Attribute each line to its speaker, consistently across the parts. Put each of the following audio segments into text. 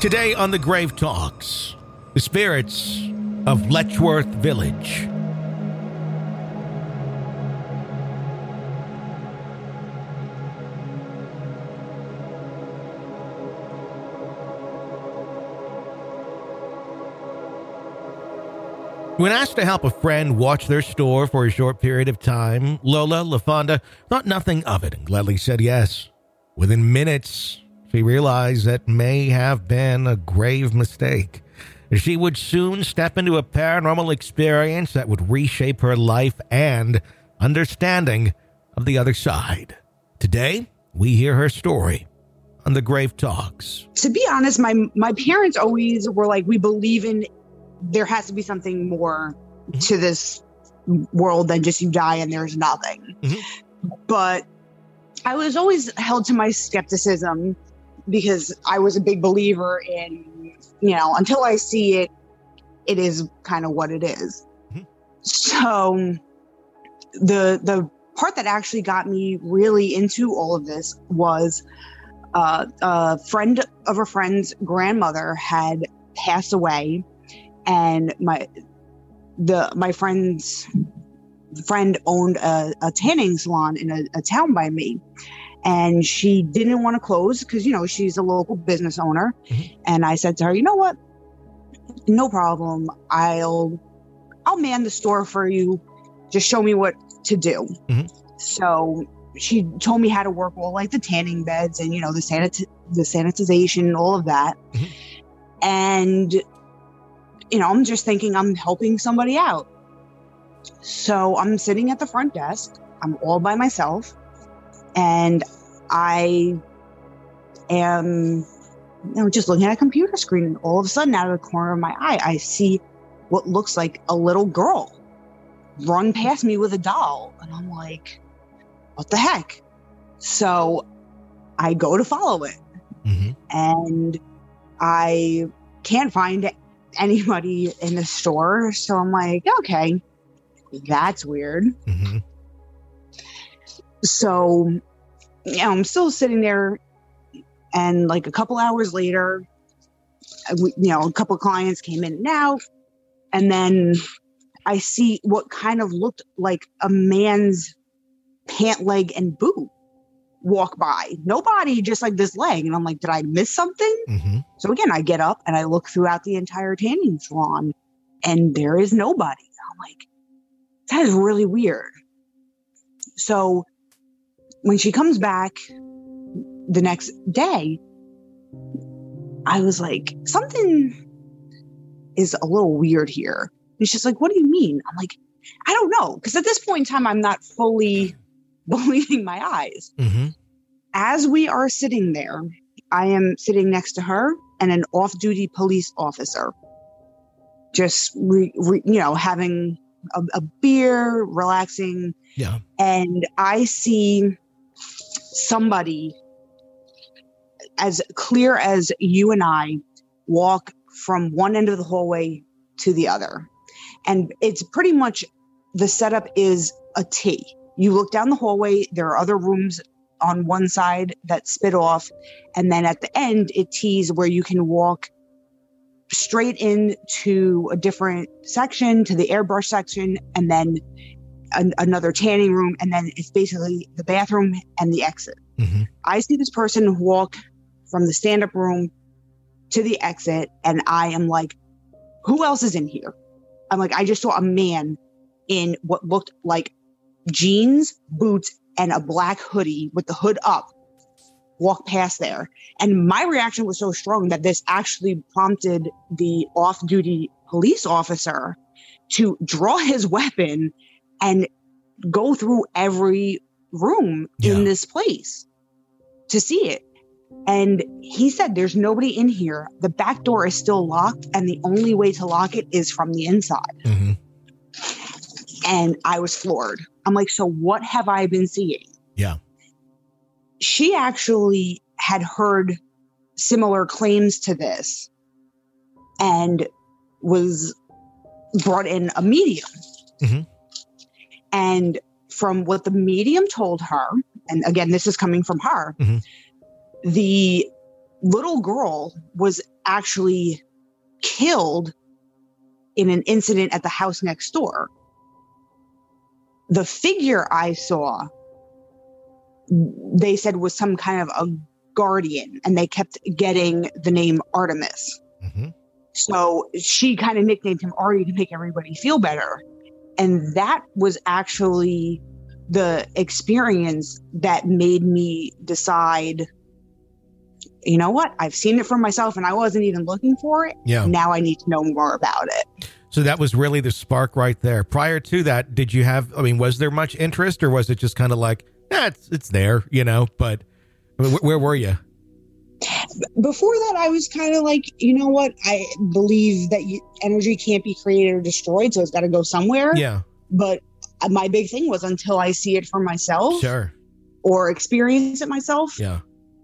Speaker 1: Today on the Grave Talks, the spirits of Letchworth Village. When asked to help a friend watch their store for a short period of time, Lola LaFonda thought nothing of it and gladly said yes. Within minutes, she realized that may have been a grave mistake. She would soon step into a paranormal experience that would reshape her life and understanding of the other side. Today, we hear her story on the Grave Talks.
Speaker 2: To be honest, my parents always were like, we believe in there has to be something more to this world than just you die and there's nothing. But I was always held to my skepticism because I was a big believer in, until I see it, it is kind of what it is. So the part that actually got me really into all of this was a friend of a friend's grandmother had passed away. And my friend's friend owned a tanning salon in a town by me, and she didn't want to close because she's a local business owner. And I said to her, you know what, no problem, I'll man the store for you, just show me what to do. So she told me how to work all like the tanning beds and the sanitization, all of that. And I'm just thinking I'm helping somebody out. So I'm sitting at the front desk. I'm all by myself. And I am, just looking at a computer screen. And all of a sudden, out of the corner of my eye, I see what looks like a little girl run past me with a doll. And I'm like, what the heck? So I go to follow it. And I can't find anybody in the store. So I'm like, okay, that's weird. So, I'm still sitting there, and like a couple hours later, a couple of clients came in and out, and then I see what kind of looked like a man's pant leg and boot walk by. Nobody, just like this leg. And I'm like, did I miss something? So again, I get up and I look throughout the entire tanning salon, and there is nobody. I'm like, that is really weird. So when she comes back the next day, I was like, something is a little weird here. And she's like, what do you mean? I'm like, I don't know. Because at this point in time, I'm not fully believing my eyes. As we are sitting there, I am sitting next to her and an off-duty police officer, just having a beer, relaxing. Yeah. And I see somebody as clear as you and I walk from one end of the hallway to the other. And it's pretty much, the setup is a T. You look down the hallway, there are other rooms on one side that spit off. And then at the end, it tees where you can walk straight into a different section, to the airbrush section, and then another tanning room. And then it's basically the bathroom and the exit. I see this person walk from the stand-up room to the exit. And I am like, who else is in here? I'm like, I just saw a man in what looked like jeans, boots, and a black hoodie with the hood up walk past there. And my reaction was so strong that this actually prompted the off-duty police officer to draw his weapon and go through every room in this place to see it. And he said, there's nobody in here. The back door is still locked, and the only way to lock it is from the inside. And I was floored. I'm like, so what have I been seeing?
Speaker 1: Yeah.
Speaker 2: She actually had heard similar claims to this and was brought in a medium. And from what the medium told her, and again, this is coming from her, the little girl was actually killed in an incident at the house next door. The figure I saw, they said was some kind of a guardian, and they kept getting the name Artemis.
Speaker 1: Mm-hmm.
Speaker 2: So she kind of nicknamed him Artie to make everybody feel better. And that was actually the experience that made me decide, you know what? I've seen it for myself and I wasn't even looking for it.
Speaker 1: Yeah.
Speaker 2: Now I need to know more about it.
Speaker 1: So that was really the spark right there. Prior to that, did you have, was there much interest, or was it just kind of like, it's there, but where were you?
Speaker 2: Before that, I was kind of like, you know what? I believe that energy can't be created or destroyed, so it's got to go somewhere.
Speaker 1: Yeah.
Speaker 2: But my big thing was until I see it for myself,
Speaker 1: sure,
Speaker 2: or experience it myself.
Speaker 1: Yeah.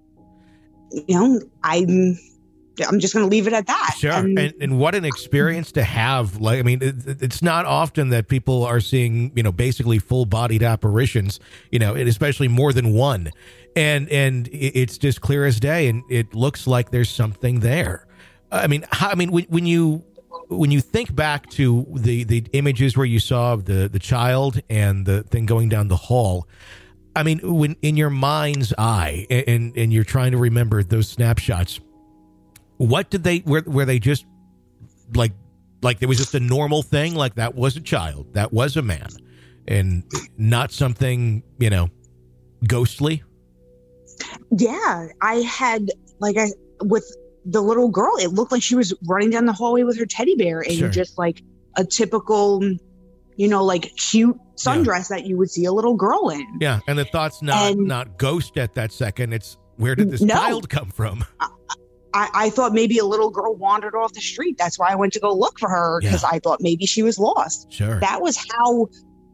Speaker 2: I'm just going to leave it at that.
Speaker 1: Sure. And what an experience to have. Like, it's not often that people are seeing, basically full bodied apparitions, and especially more than one. And it's just clear as day. And it looks like there's something there. When you think back to the images where you saw the child and the thing going down the hall, when in your mind's eye and you're trying to remember those snapshots, what did were they just like there was just a normal thing? Like that was a child, that was a man, and not something, ghostly?
Speaker 2: Yeah, I had with the little girl, it looked like she was running down the hallway with her teddy bear in just like a typical, cute sundress that you would see a little girl in.
Speaker 1: Yeah, and the thought's not ghost at that second. It's where did this child come from?
Speaker 2: I thought maybe a little girl wandered off the street. That's why I went to go look for her, because I thought maybe she was lost.
Speaker 1: Sure.
Speaker 2: That was how,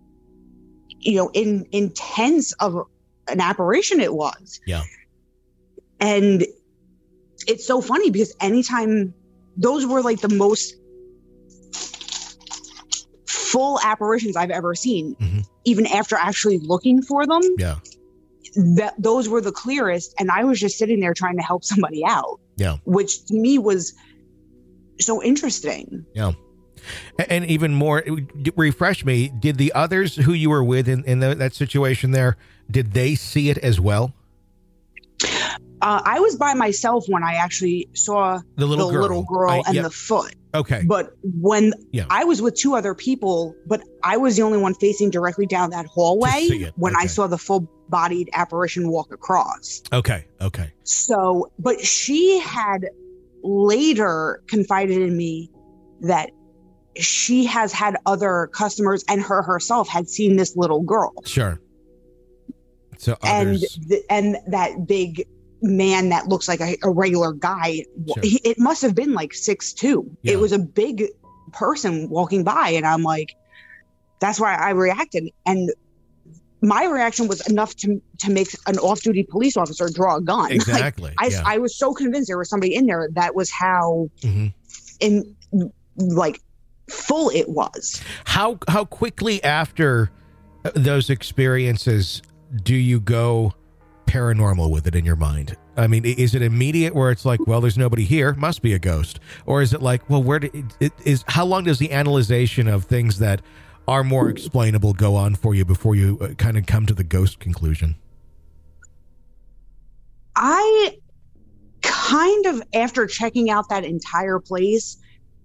Speaker 2: intense of an apparition it was.
Speaker 1: Yeah.
Speaker 2: And it's so funny because anytime, those were like the most full apparitions I've ever seen, even after actually looking for them.
Speaker 1: Yeah.
Speaker 2: Those were the clearest, and I was just sitting there trying to help somebody out.
Speaker 1: Yeah.
Speaker 2: Which to me was so interesting.
Speaker 1: Yeah. And even more, refresh me, did the others who you were with in that situation there, did they see it as well?
Speaker 2: I was by myself when I actually saw the little girl and the foot.
Speaker 1: Okay.
Speaker 2: But when I was with two other people, but I was the only one facing directly down that hallway when I saw the full-bodied apparition walk across.
Speaker 1: Okay.
Speaker 2: So, but she had later confided in me that she has had other customers and herself had seen this little girl.
Speaker 1: Sure. So others...
Speaker 2: and that big man that looks like a regular guy, sure. It must have been like 6'2". Yeah. It was a big person walking by, and I'm like, that's why I reacted. And my reaction was enough to make an off-duty police officer draw a gun.
Speaker 1: Exactly.
Speaker 2: I was so convinced there was somebody in there. That was how full it was.
Speaker 1: How quickly after those experiences do you go paranormal with it in your mind? Is it immediate where it's like, well, there's nobody here, must be a ghost? Or is it like, well, how long does the analyzation of things that are more explainable go on for you before you kind of come to the ghost conclusion?
Speaker 2: I kind of, after checking out that entire place,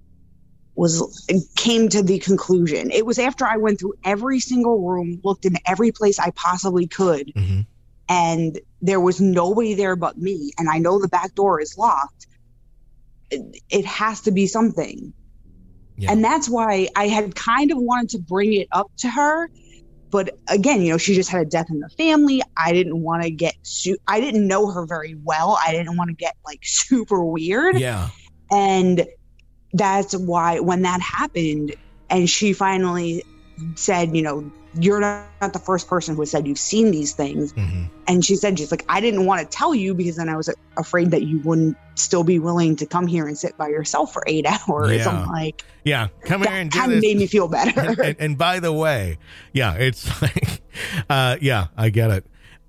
Speaker 2: came to the conclusion. It was after I went through every single room, looked in every place I possibly could, and there was nobody there but me, and I know the back door is locked. It has to be something. Yeah. And that's why I had kind of wanted to bring it up to her. But again, she just had a death in the family. I didn't want to get I didn't know her very well. I didn't want to get super weird.
Speaker 1: Yeah.
Speaker 2: And that's why when that happened and she finally said, you're not the first person who said you've seen these things. And she said, she's like, I didn't want to tell you because then I was afraid that you wouldn't still be willing to come here and sit by yourself for 8 hours.
Speaker 1: Yeah.
Speaker 2: I'm like,
Speaker 1: come here and do this.
Speaker 2: Kind of made me feel better.
Speaker 1: And by the way, it's like, I get it.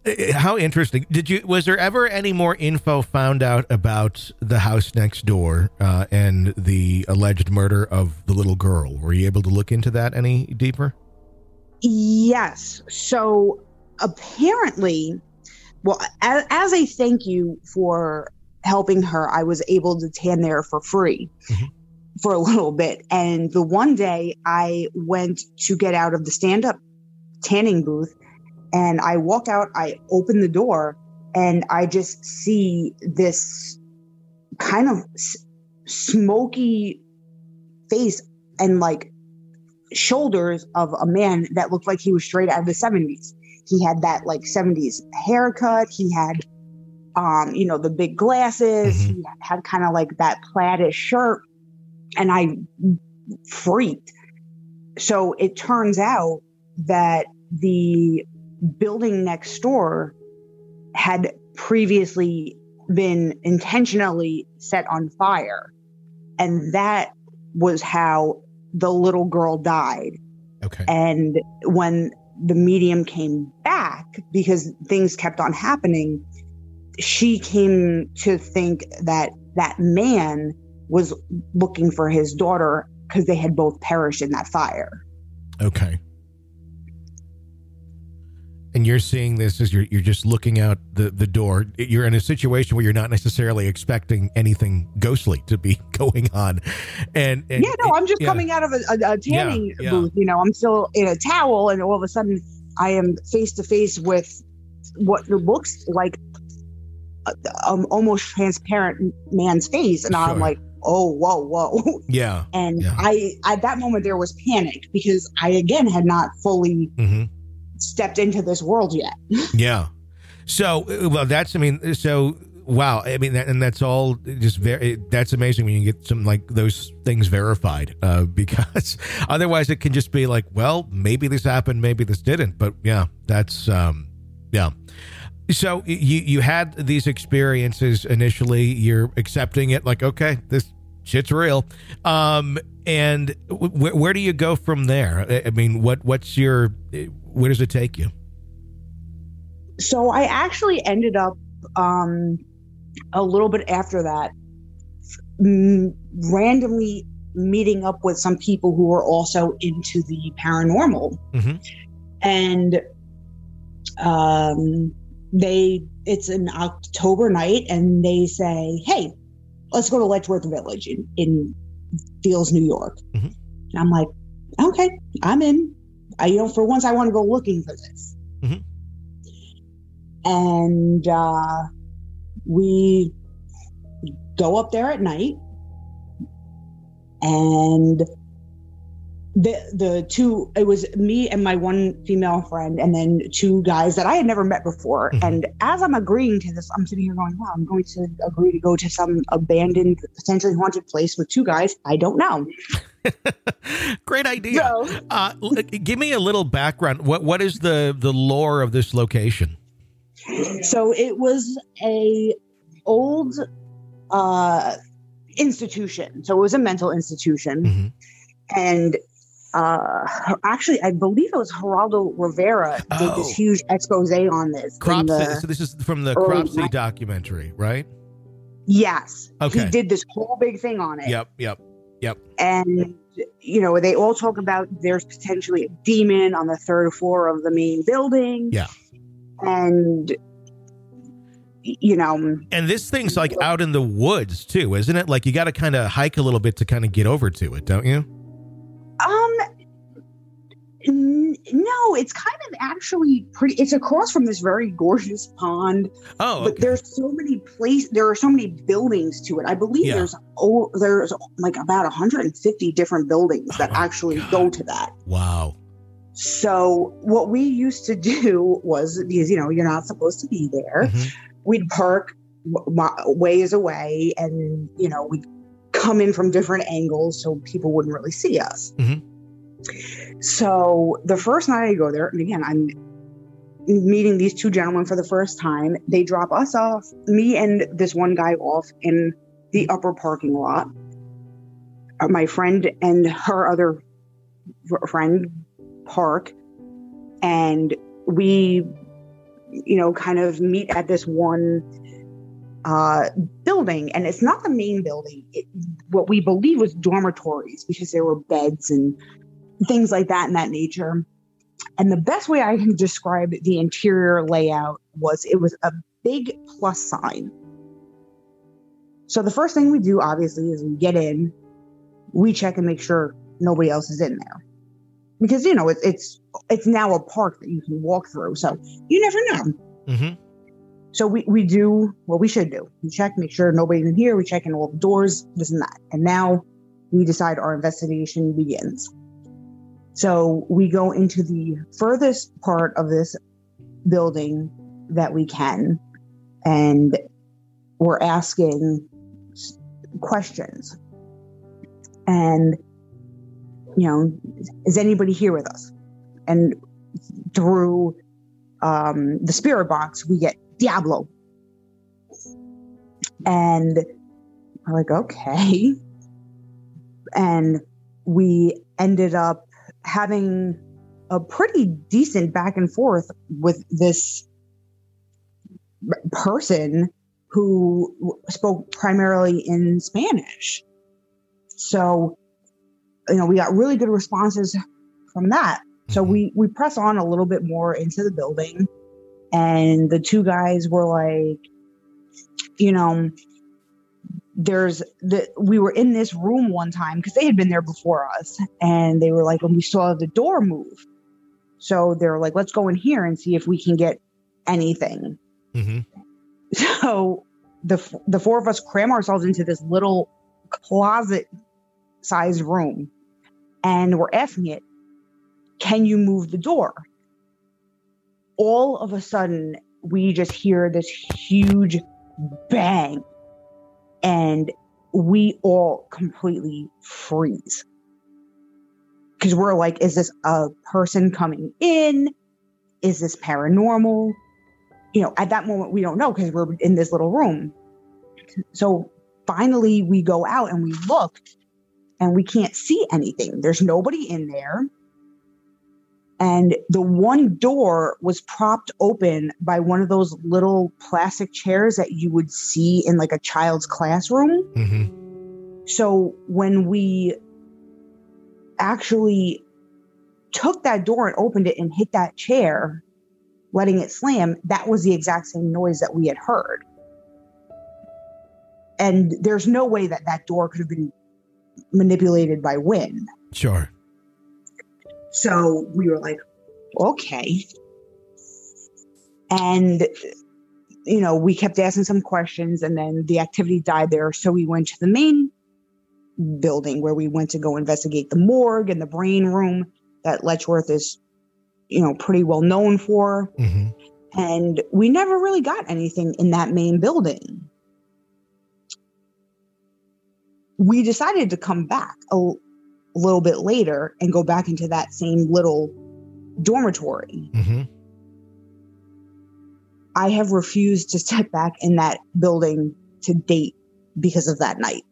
Speaker 1: How interesting. Was there ever any more info found out about the house next door and the alleged murder of the little girl? Were you able to look into that any deeper?
Speaker 2: Yes. So apparently, well, as a thank you for helping her, I was able to tan there for free for a little bit. And the one day I went to get out of the stand-up tanning booth, and I walk out, I open the door, and I just see this kind of smoky face and like shoulders of a man that looked like he was straight out of the 70s. He had that like 70s haircut. He had, the big glasses. He had kind of like that plaid shirt. And I freaked. So it turns out that the building next door had previously been intentionally set on fire. And that was how the little girl died.
Speaker 1: Okay.
Speaker 2: And when the medium came back, because things kept on happening, she came to think that that man was looking for his daughter because they had both perished in that fire.
Speaker 1: Okay. And you're seeing this as you're just looking out the door. You're in a situation where you're not necessarily expecting anything ghostly to be going on. And
Speaker 2: I'm just coming out of a tanning booth. I'm still in a towel, and all of a sudden I am face to face with what looks like almost transparent man's face. And I'm like, oh, whoa.
Speaker 1: Yeah.
Speaker 2: And I, at that moment, there was panic because I, again, had not fully stepped into this world yet.
Speaker 1: Yeah. So, well, wow. I mean, and that's all just that's amazing when you get some like those things verified, because otherwise it can just be like, well, maybe this happened, maybe this didn't. But yeah, that's, yeah. So you had these experiences initially, you're accepting it like, okay, this shit's real. And where do you go from there? I mean, where does it take you?
Speaker 2: So I actually ended up, a little bit after that, randomly meeting up with some people who were also into the paranormal. And, it's an October night, and they say, hey, let's go to Letchworth Village in Fields, New York. And I'm like, okay, I'm in. For once I want to go looking for this. And we go up there at night, and the two, it was me and my one female friend, and then two guys that I had never met before. And as I'm agreeing to this, I'm sitting here going, wow, I'm going to agree to go to some abandoned, potentially haunted place with two guys I don't know.
Speaker 1: Great idea. So, give me a little background. What is the lore of this location?
Speaker 2: So it was a old institution. So it was a mental institution. And actually, I believe it was Geraldo Rivera did this huge expose on this.
Speaker 1: So this is from the Cropsey documentary, right?
Speaker 2: Yes.
Speaker 1: Okay.
Speaker 2: He did this whole big thing on it.
Speaker 1: Yep.
Speaker 2: And, they all talk about there's potentially a demon on the third floor of the main building.
Speaker 1: Yeah.
Speaker 2: And,
Speaker 1: And this thing's like out in the woods too, isn't it? Like you got to kind of hike a little bit to kind of get over to it, don't you?
Speaker 2: No, it's kind of actually it's across from this very gorgeous pond.
Speaker 1: Oh, okay.
Speaker 2: But there's so many there are so many buildings to it. I believe there's like about 150 different buildings that actually go to that.
Speaker 1: Wow.
Speaker 2: So what we used to do was, because, you're not supposed to be there. We'd park ways away, and, we'd come in from different angles so people wouldn't really see us. So the first night I go there, and again, I'm meeting these two gentlemen for the first time. They drop us off, me and this one guy off in the upper parking lot. My friend and her other friend park, and we kind of meet at this one building. And it's not the main building. What we believe was dormitories, because there were beds and things like that in that nature. And the best way I can describe the interior layout was it was a big plus sign. So the first thing we do, obviously, is we get in, we check and make sure nobody else is in there. Because, it's now a park that you can walk through. So you never know.
Speaker 1: Mm-hmm.
Speaker 2: So we do what we should do. We check, make sure nobody's in here. We check in all the doors, this and that. And now we decide our investigation begins. So we go into the furthest part of this building that we can, and we're asking questions. And, is anybody here with us? And through the spirit box, we get Diablo. And I'm like, okay. And we ended up having a pretty decent back and forth with this person who spoke primarily in Spanish. So, we got really good responses from that. So we press on a little bit more into the building, and the two guys were like, we were in this room one time because they had been there before us, and they were like, when we saw the door move. So they're like, let's go in here and see if we can get anything.
Speaker 1: Mm-hmm.
Speaker 2: So the four of us cram ourselves into this little closet sized room, and we're asking it, can you move the door? All of a sudden, we just hear this huge bang, and we all completely freeze. Because we're like, is this a person coming in? Is this paranormal? At that moment, we don't know because we're in this little room. So finally, we go out and we look, and we can't see anything. There's nobody in there. And the one door was propped open by one of those little plastic chairs that you would see in like a child's classroom.
Speaker 1: Mm-hmm.
Speaker 2: So when we actually took that door and opened it and hit that chair, letting it slam, that was the exact same noise that we had heard. And there's no way that that door could have been manipulated by wind.
Speaker 1: Sure.
Speaker 2: So we were like, okay. And, we kept asking some questions, and then the activity died there. So we went to the main building where we went to go investigate the morgue and the brain room that Letchworth is, pretty well known for.
Speaker 1: Mm-hmm.
Speaker 2: And we never really got anything in that main building. We decided to come back a little bit later and go back into that same little dormitory.
Speaker 1: Mm-hmm.
Speaker 2: I have refused to step back in that building to date because of that night.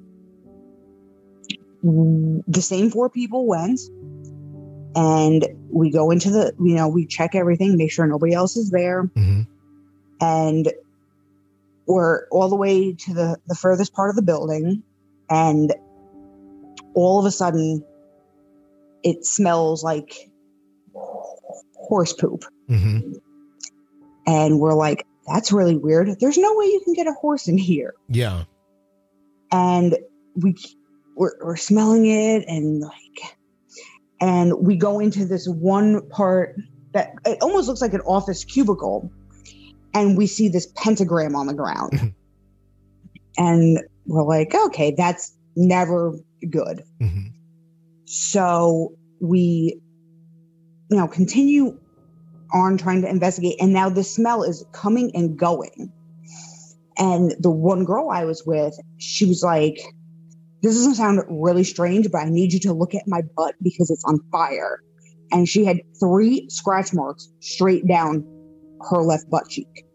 Speaker 2: The same four people went, and we go into we check everything, make sure nobody else is there.
Speaker 1: Mm-hmm.
Speaker 2: And we're all the way to the furthest part of the building, and all of a sudden, it smells like horse poop.
Speaker 1: Mm-hmm.
Speaker 2: And we're like, that's really weird. There's no way you can get a horse in here.
Speaker 1: Yeah.
Speaker 2: And we're smelling it, and we go into this one part that it almost looks like an office cubicle, and we see this pentagram on the ground. And we're like, okay, that's never good.
Speaker 1: Mm-hmm.
Speaker 2: So we, continue on trying to investigate. And now the smell is coming and going. And the one girl I was with, she was like, this doesn't sound really strange, but I need you to look at my butt because it's on fire. And she had 3 scratch marks straight down her left butt cheek.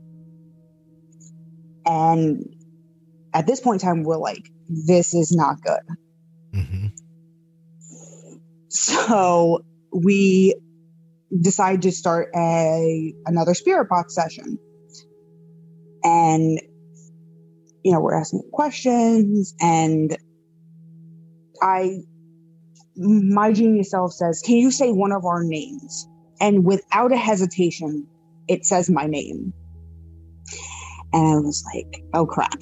Speaker 2: And at this point in time, we're like, this is not good.
Speaker 1: Mm-hmm.
Speaker 2: So we decide to start another spirit box session. And, we're asking questions, and my genius self says, can you say one of our names? And without a hesitation, it says my name. And I was like, oh crap.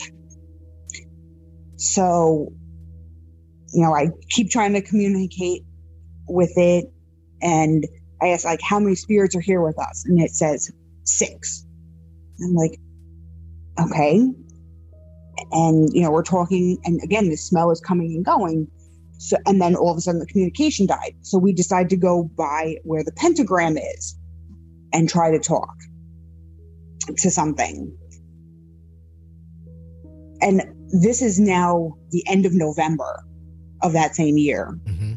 Speaker 2: So, I keep trying to communicate with it. And I asked, like, how many spirits are here with us? And it says 6. I'm like, okay. And, we're talking. And again, the smell is coming and going. So, and then all of a sudden the communication died. So we decided to go by where the pentagram is and try to talk to something. And this is now the end of November of that same year.
Speaker 1: Mm-hmm.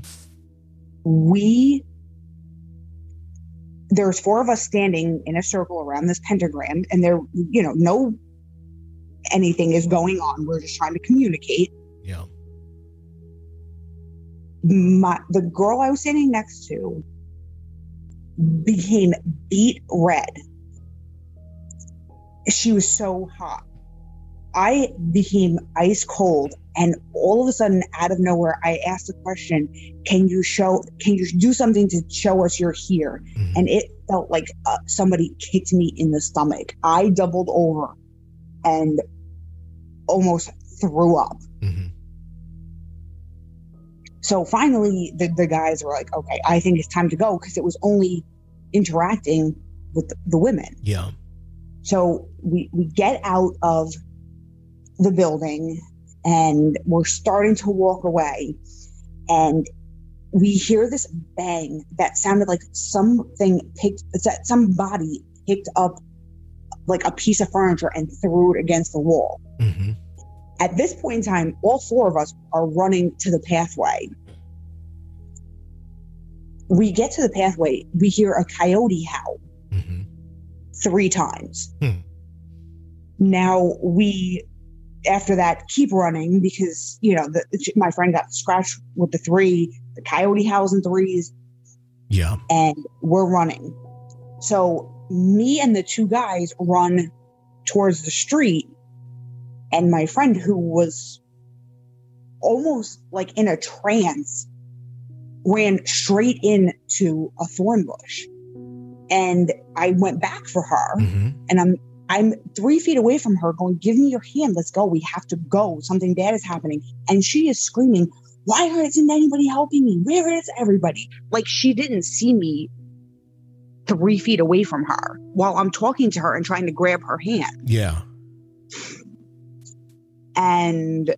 Speaker 2: There's 4 of us standing in a circle around this pentagram, and there, no anything is going on. We're just trying to communicate.
Speaker 1: Yeah.
Speaker 2: The girl I was sitting next to became beet red. She was so hot. I became ice cold, and all of a sudden, out of nowhere, I asked the question, can you do something to show us you're here?
Speaker 1: Mm-hmm.
Speaker 2: And it felt like somebody kicked me in the stomach. I doubled over and almost threw up.
Speaker 1: Mm-hmm.
Speaker 2: So finally, the guys were like, okay, I think it's time to go, because it was only interacting with the women.
Speaker 1: Yeah.
Speaker 2: So we get out of the building, and we're starting to walk away, and we hear this bang that sounded like somebody picked up like a piece of furniture and threw it against the wall.
Speaker 1: Mm-hmm.
Speaker 2: At this point in time, all 4 of us are running to the pathway. We get to the pathway, we hear a coyote howl 3 times. Now we, after that, keep running because, my friend got scratched with the 3, the coyote howls in 3s.
Speaker 1: Yeah.
Speaker 2: And we're running. So me and the 2 guys run towards the street, and my friend, who was almost like in a trance, ran straight into a thorn bush. And I went back for her, and I'm 3 feet away from her going, give me your hand. Let's go. We have to go. Something bad is happening. And she is screaming, why isn't anybody helping me? Where is everybody? Like, she didn't see me 3 feet away from her while I'm talking to her and trying to grab her hand.
Speaker 1: Yeah.
Speaker 2: And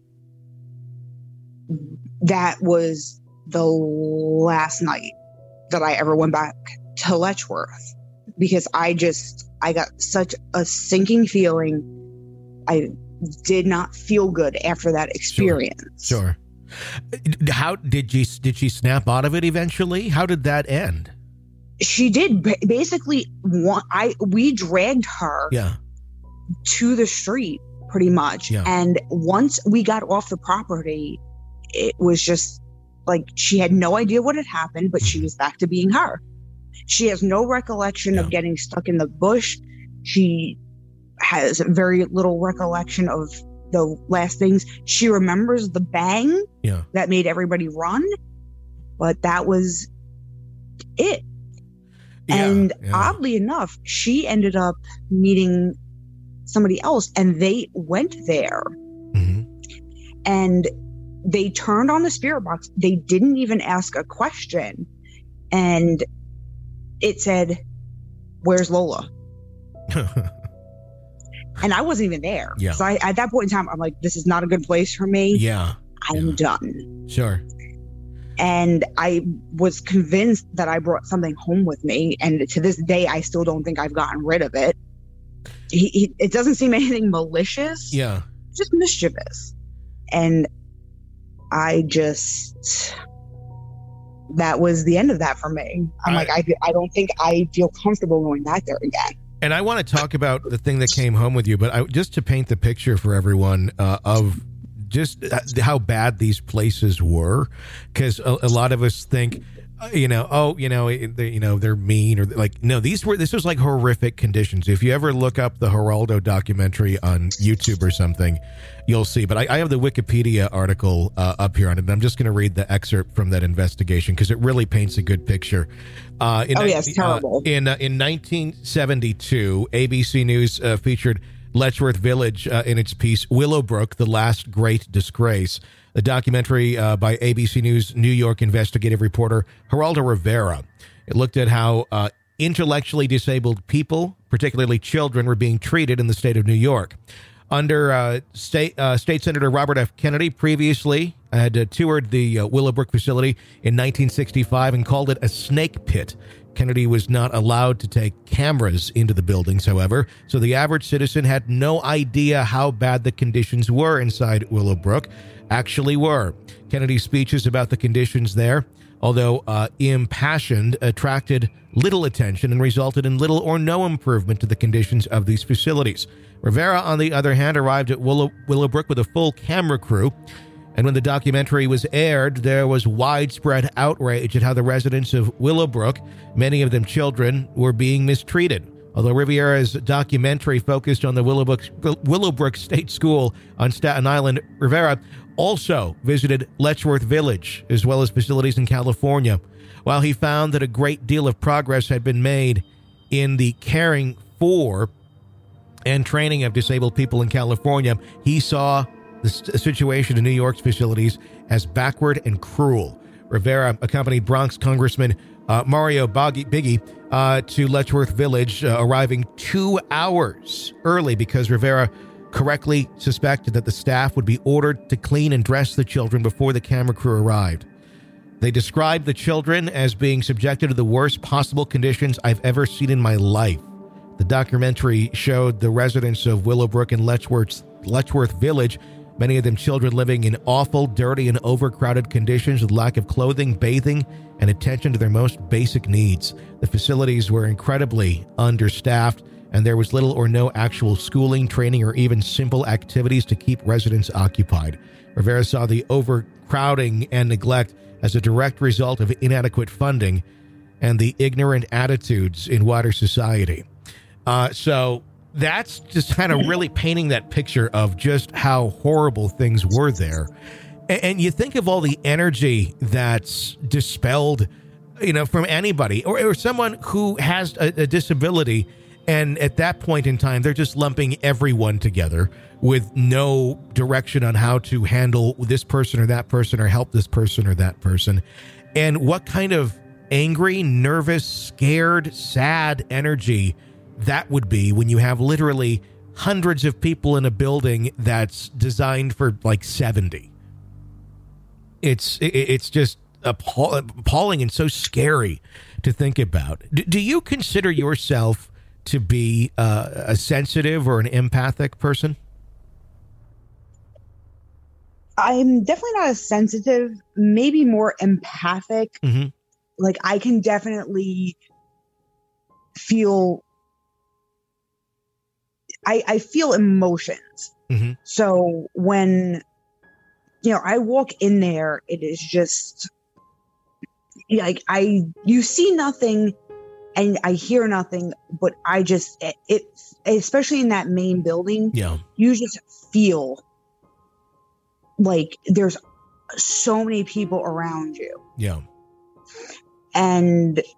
Speaker 2: that was the last night that I ever went back to Letchworth, because I got such a sinking feeling. I did not feel good after that experience.
Speaker 1: Sure. How did she snap out of it eventually? How did that end?
Speaker 2: She did. Basically, we dragged her to the street pretty much. Yeah. And once we got off the property, it was just like she had no idea what had happened, but she was back to being her. She has no recollection of getting stuck in the bush. She has very little recollection of the last things. She remembers the bang that made everybody run, but that was it. And oddly enough, she ended up meeting somebody else, and they went there and they turned on the spirit box. They didn't even ask a question. And it said, where's Lola? And I wasn't even there. Yeah. So at that point in time, I'm like, this is not a good place for me.
Speaker 1: Yeah.
Speaker 2: I'm done.
Speaker 1: Sure.
Speaker 2: And I was convinced that I brought something home with me. And to this day, I still don't think I've gotten rid of it. It doesn't seem anything malicious.
Speaker 1: Yeah.
Speaker 2: Just mischievous. And that was the end of that for me. I don't think I feel comfortable going back there again.
Speaker 1: And I want to talk about the thing that came home with you, but just to paint the picture for everyone of just how bad these places were, because a lot of us think they're mean, or like, no, this was like horrific conditions. If you ever look up the Geraldo documentary on YouTube or something, you'll see. But I have the Wikipedia article up here on it, and I'm just going to read the excerpt from that investigation because it really paints a good picture.
Speaker 2: Yes, terrible.
Speaker 1: In 1972, ABC News featured Letchworth Village in its piece Willowbrook, The Last Great Disgrace, a documentary by ABC News New York investigative reporter Geraldo Rivera. It looked at how intellectually disabled people, particularly children, were being treated in the state of New York. Under State Senator Robert F. Kennedy, previously had toured the Willowbrook facility in 1965 and called it a snake pit. Kennedy was not allowed to take cameras into the buildings, however, so the average citizen had no idea how bad the conditions were inside Willowbrook actually were. Kennedy's speeches about the conditions there, although impassioned, attracted little attention and resulted in little or no improvement to the conditions of these facilities. Rivera, on the other hand, arrived at Willowbrook with a full camera crew, and when the documentary was aired, there was widespread outrage at how the residents of Willowbrook, many of them children, were being mistreated. Although Rivera's documentary focused on the Willowbrook State School on Staten Island, Rivera also visited Letchworth Village, as well as facilities in California. While he found that a great deal of progress had been made in the caring for and training of disabled people in California, he saw the situation in New York's facilities as backward and cruel. Rivera accompanied Bronx Congressman Mario Biggie to Letchworth Village, arriving 2 hours early because Rivera correctly suspected that the staff would be ordered to clean and dress the children before the camera crew arrived. They described the children as being subjected to the worst possible conditions I've ever seen in my life. The documentary showed the residents of Willowbrook and Letchworth Village, many of them children, living in awful, dirty, and overcrowded conditions with lack of clothing, bathing, and attention to their most basic needs. The facilities were incredibly understaffed, and there was little or no actual schooling, training, or even simple activities to keep residents occupied. Rivera saw the overcrowding and neglect as a direct result of inadequate funding and the ignorant attitudes in wider society. So that's just kind of really painting that picture of just how horrible things were there. And you think of all the energy that's dispelled, from anybody or someone who has a disability. And at that point in time, they're just lumping everyone together with no direction on how to handle this person or that person or help this person or that person. And what kind of angry, nervous, scared, sad energy that would be when you have literally hundreds of people in a building that's designed for like 70. It's just appalling and so scary to think about. Do you consider yourself to be a sensitive or an empathic person?
Speaker 2: I'm definitely not a sensitive, maybe more empathic.
Speaker 1: Mm-hmm.
Speaker 2: Like I can definitely feel, I feel emotions.
Speaker 1: Mm-hmm.
Speaker 2: So when, I walk in there, it is just like, you see nothing and I hear nothing, but I just, it especially in that main building, you just feel like there's so many people around you.
Speaker 1: Yeah.
Speaker 2: And,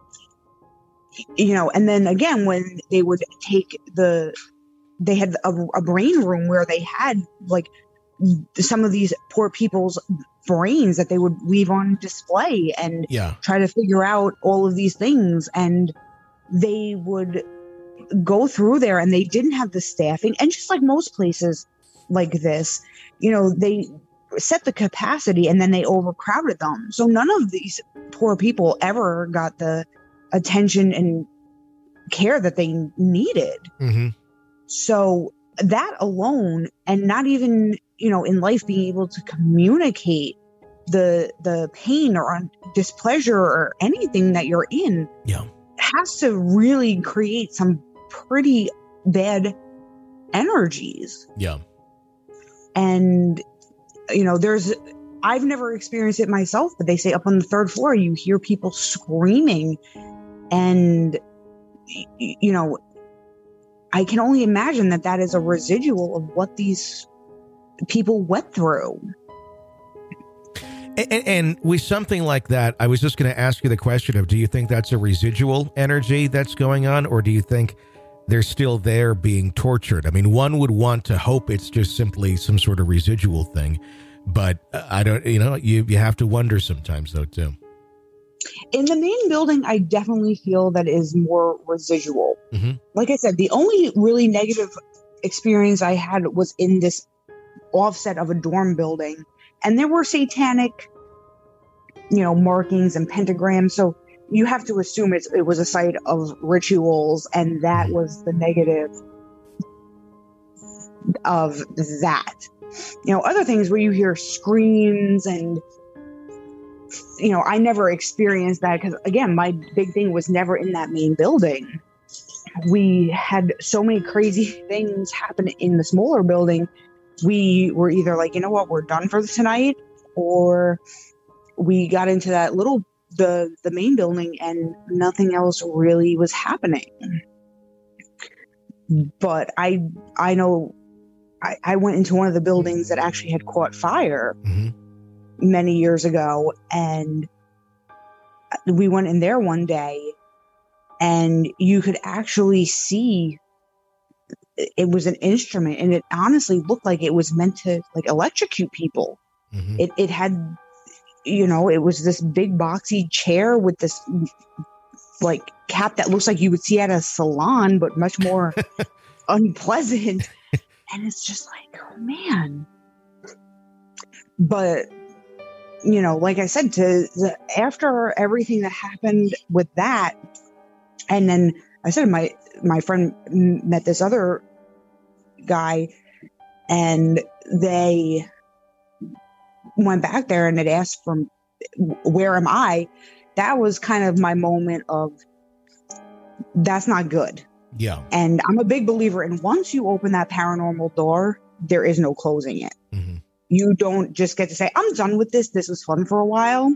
Speaker 2: and then again, when they would take they had a brain room where they had like some of these poor people's brains that they would leave on display and try to figure out all of these things. And they would go through there and they didn't have the staffing. And just like most places like this, they set the capacity and then they overcrowded them. So none of these poor people ever got the attention and care that they needed.
Speaker 1: Mm-hmm.
Speaker 2: So that alone, and not even, in life being able to communicate the pain or displeasure or anything that you're in, has to really create some pretty bad energies.
Speaker 1: Yeah.
Speaker 2: And, there's I've never experienced it myself, but they say up on the third floor, you hear people screaming. And, you know, I can only imagine that that is a residual of what these people went through.
Speaker 1: And with something like that, I was just going to ask you the question of, do you think that's a residual energy that's going on, or do you think they're still there being tortured? I mean, one would want to hope it's just simply some sort of residual thing, but I don't, you have to wonder sometimes though, too.
Speaker 2: In the main building, I definitely feel that is more residual.
Speaker 1: Mm-hmm.
Speaker 2: Like I said, the only really negative experience I had was in this offset of a dorm building. And there were satanic, markings and pentagrams. So you have to assume it was a site of rituals, and that was the negative of that. Other things where you hear screams and, I never experienced that because, again, my big thing was never in that main building. We had so many crazy things happen in the smaller building. We were either like, you know what, we're done for tonight, or we got into that the main building and nothing else really was happening. But I know I went into one of the buildings that actually had caught fire many years ago, and we went in there one day and you could actually see it was an instrument, and it honestly looked like it was meant to like electrocute people. It had, it was this big boxy chair with this like cap that looks like you would see at a salon, but much more unpleasant. And it's just like, oh man. But, like I said, after everything that happened with that, and then I said my friend met this other guy, and they went back there and had asked for where am I. That was kind of my moment of, that's not good.
Speaker 1: Yeah.
Speaker 2: And I'm a big believer in, once you open that paranormal door, there is no closing it. You don't just get to say, I'm done with this. This was fun for a while.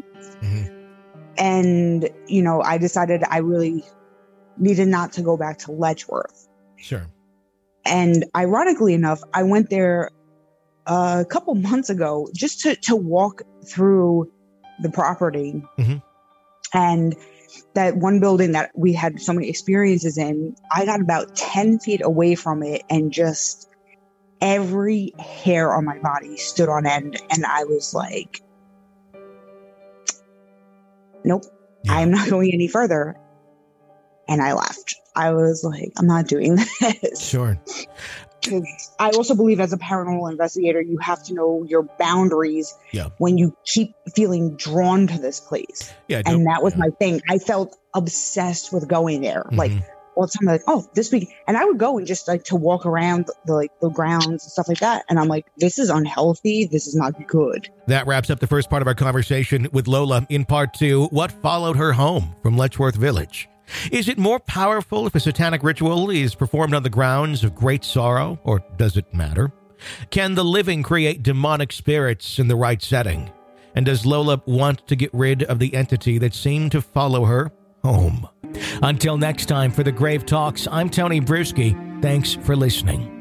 Speaker 2: And, I decided I really needed not to go back to Letchworth.
Speaker 1: Sure.
Speaker 2: And ironically enough, I went there a couple months ago just to walk through the property. And that one building that we had so many experiences in, I got about 10 feet away from it, and just every hair on my body stood on end. And I was like, nope, I'm not going any further. And I left. I was like, I'm not doing this.
Speaker 1: Sure.
Speaker 2: Because I also believe, as a paranormal investigator, you have to know your boundaries when you keep feeling drawn to this place. And that was my thing. I felt obsessed with going there. Like, all the time, like, oh, this week. And I would go and just like to walk around the grounds and stuff like that. And I'm like, this is unhealthy. This is not good.
Speaker 1: That wraps up the first part of our conversation with Lola. In part two, what followed her home from Letchworth Village? Is it more powerful if a satanic ritual is performed on the grounds of great sorrow, or does it matter? Can the living create demonic spirits in the right setting? And does Lola want to get rid of the entity that seemed to follow her home? Until next time, for the Grave Talks, I'm Tony Bruschi. Thanks for listening.